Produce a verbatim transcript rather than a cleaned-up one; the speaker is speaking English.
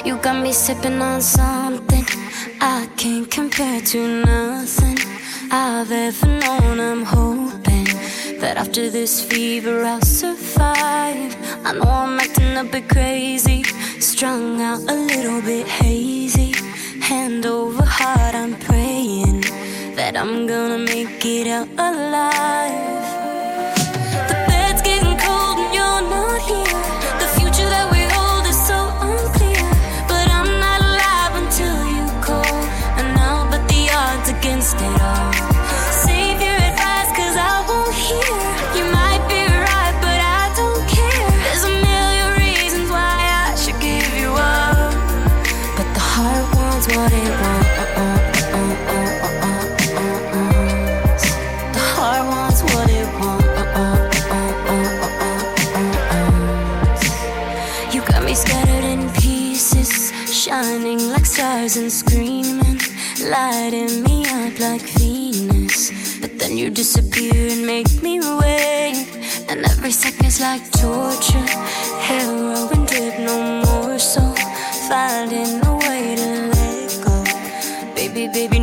You got me sipping on something I can't compare to nothing I've ever known. I'm hoping that after this fever I'll survive. I know I'm acting a bit crazy, strung out a little bit hazy. Hand over heart, I'm praying that I'm gonna make it out alive. The bed's getting cold and you're not here. The future that we hold is so unclear. But I'm not alive until you call, and I'll bet the odds against it all. Save your advice, cause I won't hear. You might be right, but I don't care. There's a million reasons why I should give you up, but the heart wants what it wants. The heart wants what it wants. You got me scattered in pieces, shining like stars and screaming, lighting me up like Venus. But then you disappear and make me wait, and every second's like torture. Heroin drip, no more, so finding a way to let go. Baby, baby,